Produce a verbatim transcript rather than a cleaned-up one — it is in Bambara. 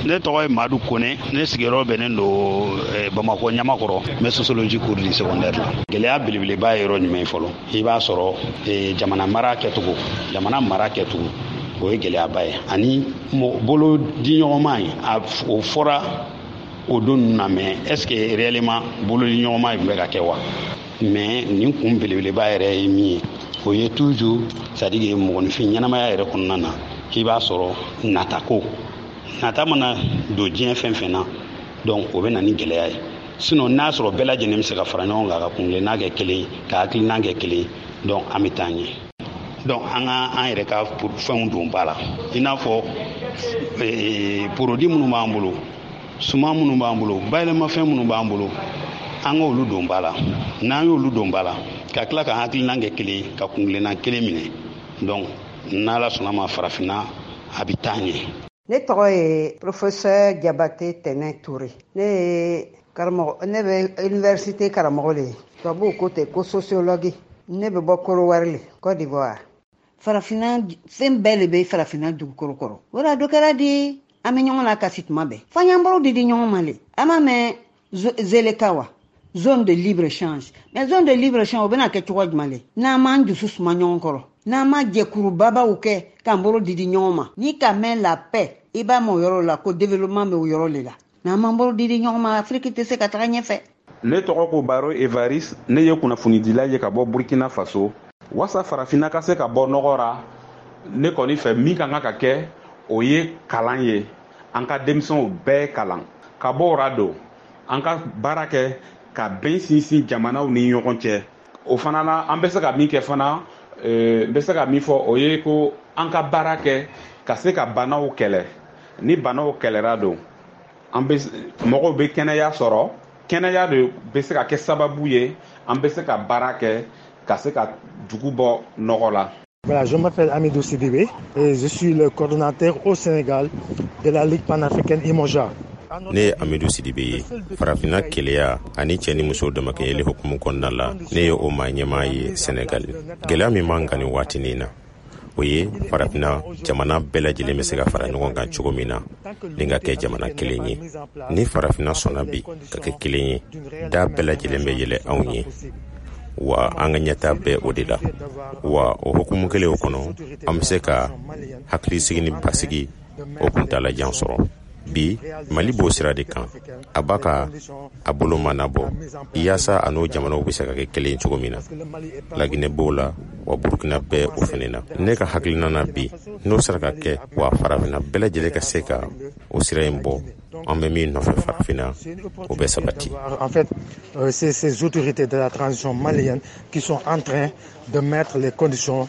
ne tɔgɔ ye Madu Kone, ne sigiyɔrɔ bɛnnen don Bamakɔ Ɲamakɔrɔ, mais sociologie cours du secondaire la. Gɛlɛya belebeleba ye yɔrɔ jumɛn fɔlɔ? I b'a sɔrɔ jamana mara kɛcogo, jamana mara kɛcogo, o ye gɛlɛyaba ye. Ani bolo di ɲɔgɔnma ye, o fɔra o don ninnu na, mais est ce que réellement bolo di ɲɔgɔnma ye bɛ ka kɛ wa? Mais nin kun belebeleba yɛrɛ ye min ye, o ye toujours c'est à dire mɔgɔninfin ɲɛnamaya yɛrɛ kɔnɔna na, k'i b'a sɔrɔ natako nata mana don diɲɛ fɛn fɛn na, donc o bɛ na ni gɛlɛya ye. Sinon n'a sɔrɔ bɛɛ lajɛlen bɛ se ka fara ɲɔgɔn kan ka kungilenna kɛ kelen ka hakilina kɛ kelen, donc an bɛ taa ɲɛ. Donc an ka an yɛrɛ ka fɛnw don ba la, i n'a fɔ produit minnu b'an bolo, suman minnu b'an bolo, bayɛlɛmafɛn minnu b'an bolo, an ka olu don ba la. N'an y'olu don ba la, ka tila ka hakilina kɛ kelen ka kungilenna kelen minɛ, donc n'Ala sɔnna ma farafinna a bɛ taa ɲɛ. Ne tɔgɔ ye professeur Diabaté Tɛnɛ Touré. Ne ye karamɔgɔ, ne bɛ université karamɔgɔ le ye. Tubabuw ko ten ko sociologue. Ne bɛ bɔ Korowari le, Côte d'Ivoire. Farafinna fɛn bɛɛ le bɛ farafinna dugukolo kɔrɔ. O la dɔ kɛra di an bɛ ɲɔgɔn na kasi tuma bɛɛ. F'an y'an bolo di di ɲɔgɔn ma le. An m'a mɛn Zeleka wa? Zone de libre échange. Mais zone de libre échange o bɛna kɛ cogo jumɛn le? N'an m'an dusu suma ɲɔgɔn kɔrɔ. N'an ma jɛkurubabaw kɛ k'an bolo di di ɲɔgɔn ma. Ni ka mɛn la paix, i b'a mɛn o yɔrɔ la ko développement bɛ o yɔrɔ le la. N'an m'an bolo di di ɲɔgɔn ma, Afrique tɛ se ka taga ɲɛfɛ. Ne tɔgɔ ko Baro Evariste, ne ye kunnafonidila ye ka bɔ Burkina Faso. Wasa farafinna ka se ka bɔ nɔgɔ ra, ne kɔni fɛ min ka kan ka kɛ, o ye kalan ye. An ka denmisɛnw bɛɛ kalan. Ka bɔ o ra don, an ka baara kɛ ka bɛn sinsin jamanaw ni ɲɔgɔn cɛ. O fana na, an bɛ se ka min kɛ fana, n bɛ se ka min fɔ, o ye ko an ka baara kɛ ka se ka banaw kɛlɛ. Ni banaw kɛlɛra don, an bɛ mɔgɔw bɛ kɛnɛya sɔrɔ. Kɛnɛya de bɛ se ka kɛ sababu ye, an bɛ se ka baara kɛ ka se ka dugu bɔ nɔgɔ la. Voilà, je m'appelle Amidou Sidibé et je suis le coordonnateur au Sénégal de la Ligue panafricaine Imoja. Ne ye Amidou Sidibé ye, farafinna keleya ani cɛ ni muso damakɛɲɛli hukumu kɔnɔna la, ne ye o maa ɲɛmaa ye Sénégal. Gɛlɛya min b'an kan nin waatinin na, o ye farafinna jamana bɛɛ lajɛlen bɛ se ka fara ɲɔgɔn kan cogo min na ni ka kɛ jamana kelen ye. Ni farafinna sɔnna bi ka kɛ kelen ye, da bɛɛ lajɛlen bɛ yɛlɛ anw ye, wa an ka ɲɛta bɛɛ o de la. Wa o hukumu kelen o kɔnɔ, an bɛ se ka hakilisigi ni basigi o kuntalajan sɔrɔ. Bi Mali b'o sira de kan, a b'a ka a bolo manabɔ yaasa a n'o jamanaw bɛ se ka kɛ kelen cogo min na. Laginɛ b'o la, wa Burkina bɛɛ o fana na. Ne ka hakilina na bi, n'o sera ka kɛ wa farafinna bɛɛ lajɛlen ka se ka o sira in bɔ, an bɛ min nɔfɛ farafinna o bɛ sabati. En fait, c'est ces autorités de la transition malienne qui sont en train de mettre les conditions